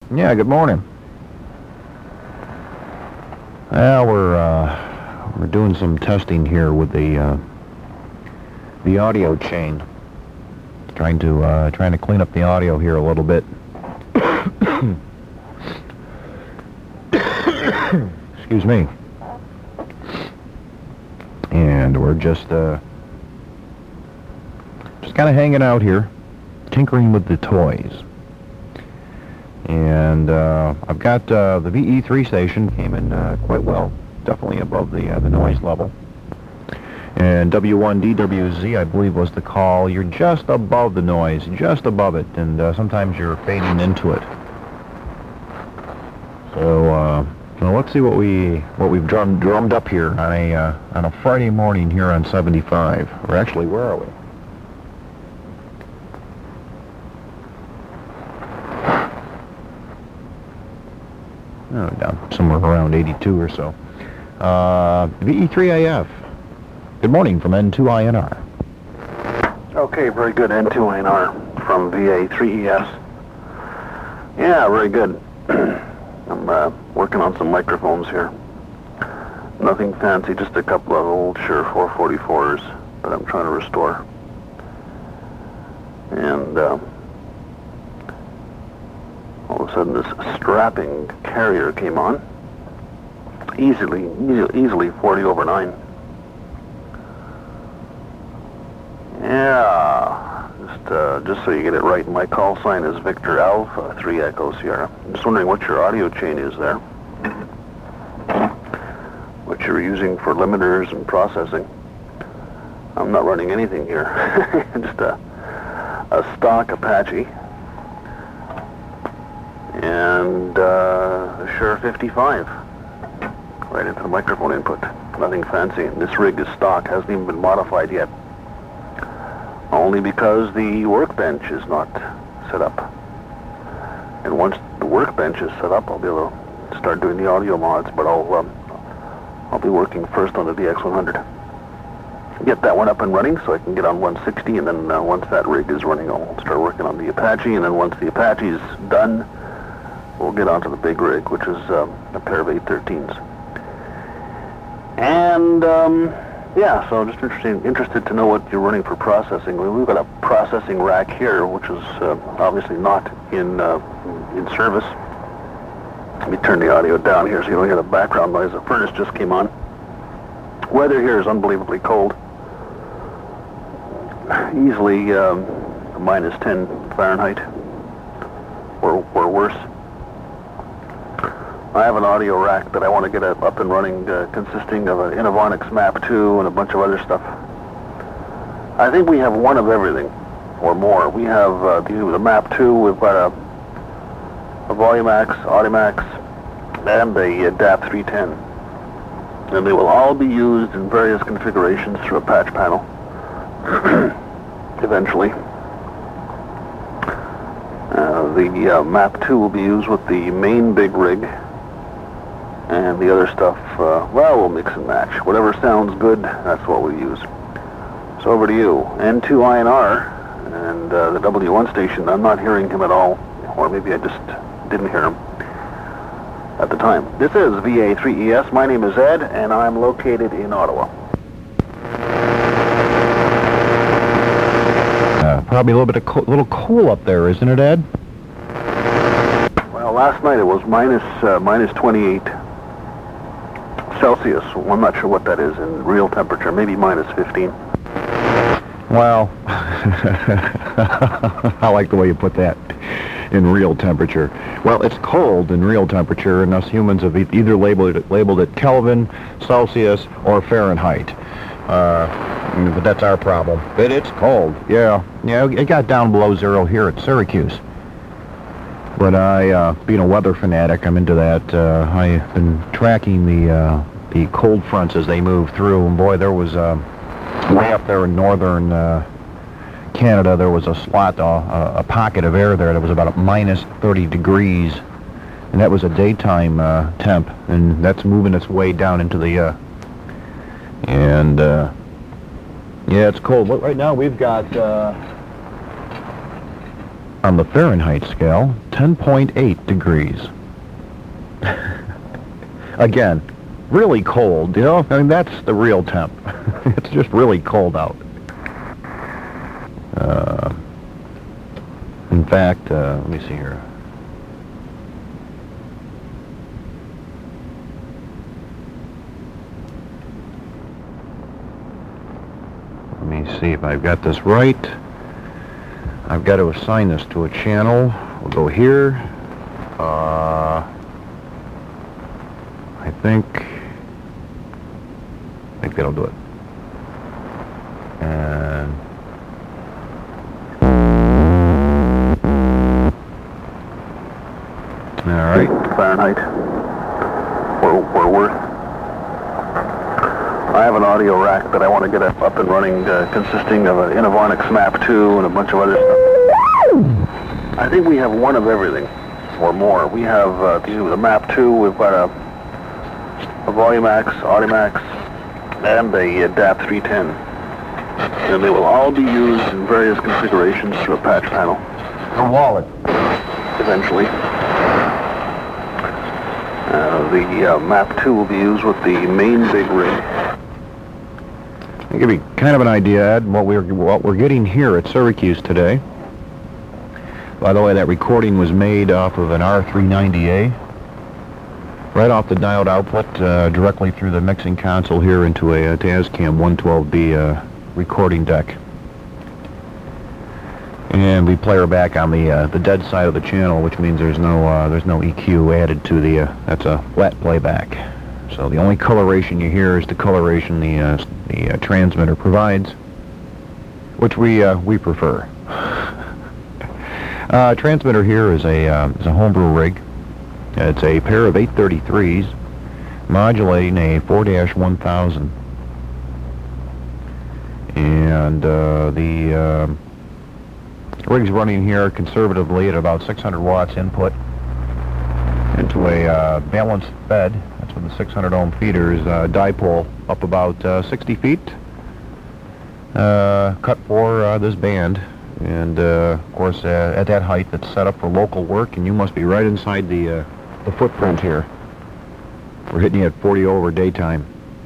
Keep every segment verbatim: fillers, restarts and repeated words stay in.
Yeah, good morning. Well, we're uh, we're doing some testing here with the uh, the audio chain. Trying to uh, trying to clean up the audio here a little bit. Excuse me. And we're just uh, just kind of hanging out here, tinkering with the toys. And uh, I've got uh, the V E three station came in uh, quite well, definitely above the uh, the noise level. And W one D W Z, I believe, was the call. You're just above the noise, just above it, and uh, sometimes you're fading into it. So, uh, well, let's see what we what we've drummed drummed up here on a uh, on a Friday morning here on seventy-five. Or actually, where are we? Oh, down somewhere around eighty-two or so. Uh, V E three A F. Good morning from N two I N R. Okay, very good. N two I N R from V A three E S. Yeah, very good. I'm uh, working on some microphones here. Nothing fancy, just a couple of old Shure four forty-fours that I'm trying to restore. And uh, all of a sudden this strapping carrier came on. Easily, easily, easily forty over nine. Yeah, just uh, just so you get it right, my call sign is Victor Alpha three Echo Sierra. I'm just wondering what your audio chain is there. What you're using for limiters and processing. I'm not running anything here. Just a, a stock Apache. And uh, a Shure fifty-five. Right into the microphone input. Nothing fancy. This rig is stock, hasn't even been modified yet. Only because the workbench is not set up. And once the workbench is set up, I'll be able to start doing the audio mods, but I'll um, I'll be working first on the D X one hundred. Get that one up and running so I can get on one sixty, and then uh, once that rig is running, I'll start working on the Apache, and then once the Apache's done, we'll get onto the big rig, which is um, a pair of eight thirteens. And, um... yeah, so I'm just interested, interested to know what you're running for processing. We've got a processing rack here, which is uh, obviously not in uh, in service. Let me turn the audio down here so you don't hear the background noise. The furnace just came on. Weather here is unbelievably cold. Easily um, minus ten Fahrenheit, or, or worse. I have an audio rack that I want to get up and running, uh, consisting of an Innovonics Map two and a bunch of other stuff. I think we have one of everything, or more. We have uh, the, the Map two, we've got a, a Volumax, Audimax, and a, a D A P three ten. And they will all be used in various configurations through a patch panel, eventually. Uh, the uh, Map two will be used with the main big rig. And the other stuff, uh, well, we'll mix and match. Whatever sounds good, that's what we use. So over to you. N two I N R and uh, the W one station, I'm not hearing him at all. Or maybe I just didn't hear him at the time. This is V A three E S. My name is Ed, and I'm located in Ottawa. Uh, probably a little bit of co- little cool up there, isn't it, Ed? Well, last night it was minus, uh, minus twenty-eight. Celsius. Well, I'm not sure what that is in real temperature. Maybe minus fifteen. Well, I like the way you put that, in real temperature. Well, it's cold in real temperature, and us humans have e- either labeled it, labeled it Kelvin, Celsius, or Fahrenheit. Uh, but that's our problem. But it's cold. Yeah, yeah. It got down below zero here at Syracuse. But I, uh, being a weather fanatic, I'm into that. Uh, I've been tracking the uh, the cold fronts as they move through, and boy, there was uh, way up there in northern uh, Canada, there was a slot, uh, a pocket of air there that was about a minus thirty degrees, and that was a daytime uh, temp, and that's moving its way down into the, uh, and uh, yeah, it's cold. But right now we've got. Uh, On the Fahrenheit scale, ten point eight degrees. Again, really cold, you know? I mean, that's the real temp. It's just really cold out. Uh, in fact, uh, let me see here. Let me see if I've got this right. I've got to assign this to a channel. We'll go here. Uh, I think, I think that'll do it. And all right. Fahrenheit. We're, we're worth. I have an audio rack that I want to get up and running, uh, consisting of an Innovonics Map two and a bunch of other stuff. I think we have one of everything, or more. We have uh, the Map two, we've got a, a Volumax, Audimax, and a uh, D A P three ten. And they will all be used in various configurations through a patch panel. Your wallet. Eventually. Uh, the uh, Map two will be used with the main big rig. I'll give you kind of an idea, Ed, what we're, what we're getting here at Syracuse today. By the way, that recording was made off of an R three ninety A. Right off the diode output, uh, directly through the mixing console here into a, a Tascam one twelve B uh, recording deck. And we play her back on the uh, the dead side of the channel, which means there's no uh, there's no E Q added to the. Uh, that's a flat playback. So the only coloration you hear is the coloration the uh, the uh, transmitter provides, which we uh, we prefer. uh, transmitter here is a uh, is a homebrew rig. It's a pair of eight thirty-threes modulating a four dash one thousand, and uh, the uh, rig's running here conservatively at about six hundred watts input into a uh, balanced bed. That's with the six hundred ohm feeders, uh, dipole up about uh, sixty feet, uh, cut for uh, this band. And uh, of course, uh, at that height, it's set up for local work, and you must be right inside the uh, the footprint here. We're hitting you at forty over daytime.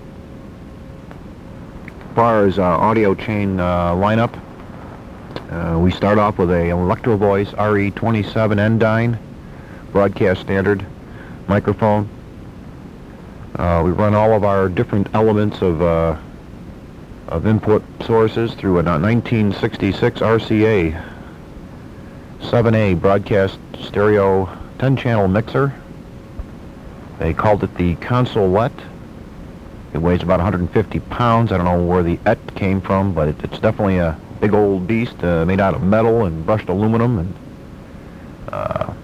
As far as uh, audio chain uh, lineup, uh, we start off with a Electro Voice R E twenty-seven Endyne broadcast standard microphone. Uh, we run all of our different elements of uh, of input sources through a nineteen sixty-six R C A seven A broadcast stereo ten channel mixer. They called it the Consolette. It weighs about one hundred fifty pounds. I don't know where the "et" came from, but it, it's definitely a big old beast uh, made out of metal and brushed aluminum. And uh,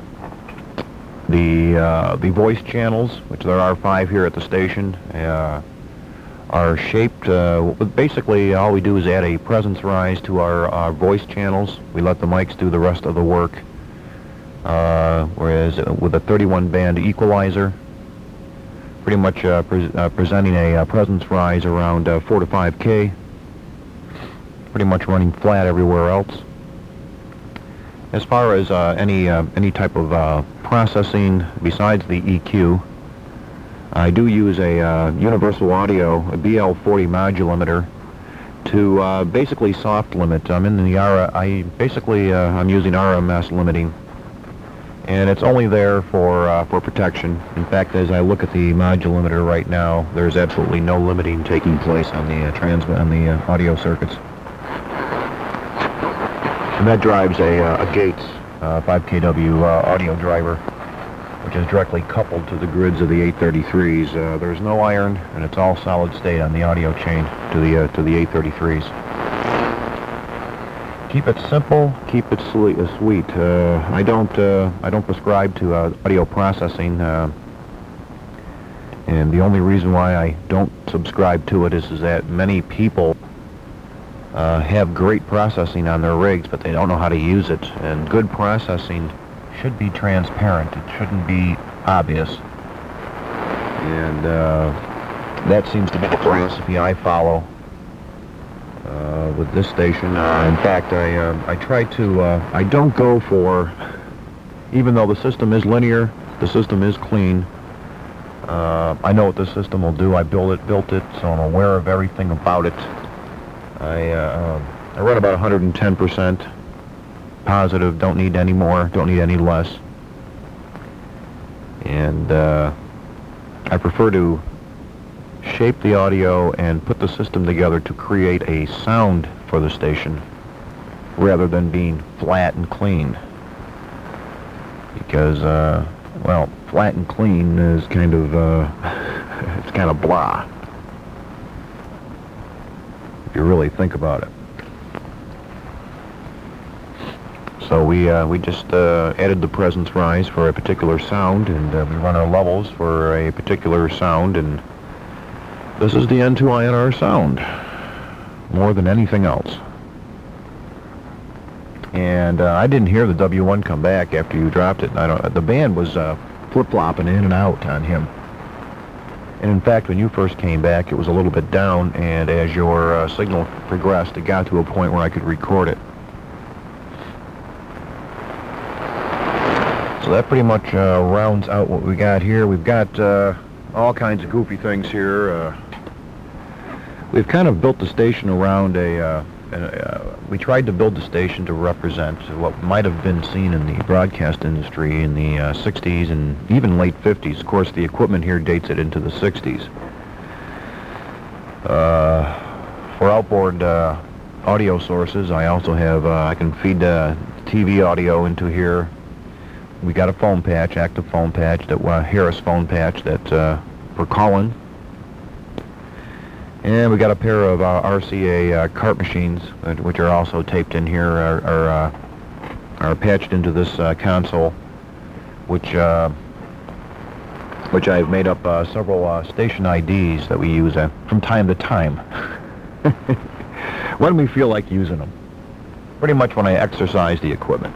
the uh, the voice channels, which there are five here at the station, uh, are shaped. Uh, basically, all we do is add a presence rise to our, our voice channels. We let the mics do the rest of the work. Uh, whereas with a thirty-one band equalizer, pretty much uh, pre uh, presenting a uh, presence rise around uh, four to five K, pretty much running flat everywhere else. As far as uh, any uh, any type of uh, processing besides the E Q, I do use a uh, Universal Audio, a B L forty modulameter, to uh, basically soft limit. I'm in the R. I basically uh, I'm using R M S limiting. And it's only there for uh, for protection. In fact, as I look at the modulameter right now, there's absolutely no limiting taking place on the uh, transmit on the uh, audio circuits. And that drives a, uh, a Gates uh, five K W uh, audio driver, which is directly coupled to the grids of the eight thirty-threes. Uh, there's no iron, and it's all solid state on the audio chain to the uh, to the eight thirty-threes. Keep it simple, keep it sweet. Uh, sweet. Uh, I don't. Uh, I don't prescribe to uh, audio processing, uh, and the only reason why I don't subscribe to it is, is that many people uh, have great processing on their rigs, but they don't know how to use it. And good processing should be transparent. It shouldn't be obvious. And uh, that seems to be the philosophy I follow. Uh, uh, with this station. Uh, in fact, I uh, I try to uh, I don't go for, even though the system is linear, the system is clean. Uh, I know what the system will do. I built it, built it, so I'm aware of everything about it. I uh, I run about one hundred ten percent positive. Don't need any more. Don't need any less. And uh, I prefer to shape the audio and put the system together to create a sound for the station rather than being flat and clean. Because, uh, well, flat and clean is kind of, uh, it's kind of blah, if you really think about it. So we uh, we just uh, added the presence rise for a particular sound, and uh, we run our levels for a particular sound, and this is the N two I N R sound, more than anything else. And uh, I didn't hear the W one come back after you dropped it. I don't. The band was uh, flip-flopping in and out on him. And in fact, when you first came back, it was a little bit down, and as your uh, signal progressed, it got to a point where I could record it. So that pretty much uh, rounds out what we got here. We've got uh, all kinds of goofy things here. Uh, we've kind of built the station around a, uh, a uh, we tried to build the station to represent what might have been seen in the broadcast industry in the uh, sixties and even late fifties. Of course, the equipment here dates it into the sixties. Uh, for outboard uh, audio sources, I also have, uh, I can feed uh, T V audio into here. We got a phone patch, active phone patch, that uh, Harris phone patch that uh, for calling. And we got a pair of uh, R C A uh, cart machines, uh, which are also taped in here, are, are, uh, are patched into this uh, console, which uh, which I've made up uh, several uh, station I Ds that we use uh, from time to time. When we feel like using them. Pretty much when I exercise the equipment.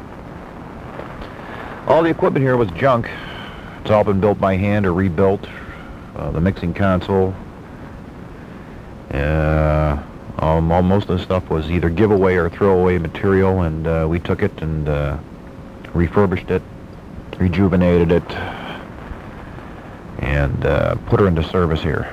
All the equipment here was junk. It's all been built by hand or rebuilt. Uh, the mixing console. Uh, um, all, most of the stuff was either giveaway or throwaway material, and uh, we took it and uh, refurbished it, rejuvenated it, and uh, put her into service here.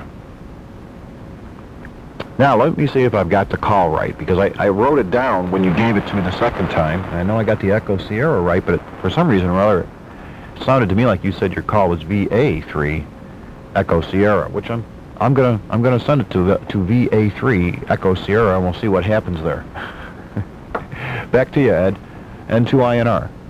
Now, let me see if I've got the call right, because I, I wrote it down when you gave it to me the second time. I know I got the Echo Sierra right, but it, for some reason or other, it sounded to me like you said your call was V A three Echo Sierra, which I'm I'm gonna I'm gonna send it to to V A three Echo Sierra, and we'll see what happens there. Back to you, Ed. N two I N R.